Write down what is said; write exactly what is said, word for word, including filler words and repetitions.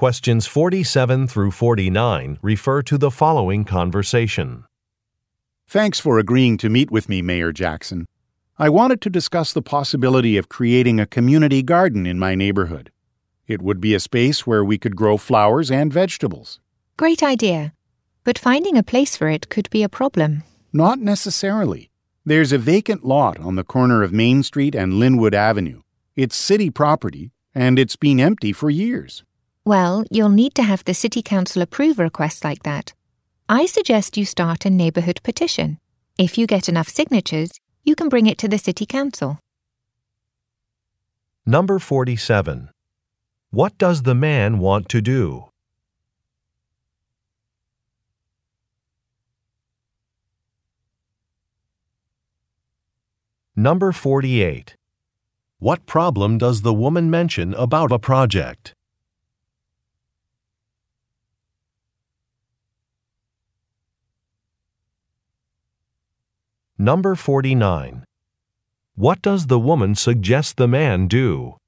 Questions forty-seven through forty-nine refer to the following conversation. Thanks for agreeing to meet with me, Mayor Jackson. I wanted to discuss the possibility of creating a community garden in my neighborhood. It would be a space where we could grow flowers and vegetables. Great idea. But finding a place for it could be a problem. Not necessarily. There's a vacant lot on the corner of Main Street and Linwood Avenue. It's city property, and it's been empty for years. Well, you'll need to have the City Council approve a request like that. I suggest you start a neighborhood petition. If you get enough signatures, you can bring it to the City Council. Number forty-seven. What does the man want to do? Number forty-eight. What problem does the woman mention about a project? Number forty-nine. What does the woman suggest the man do?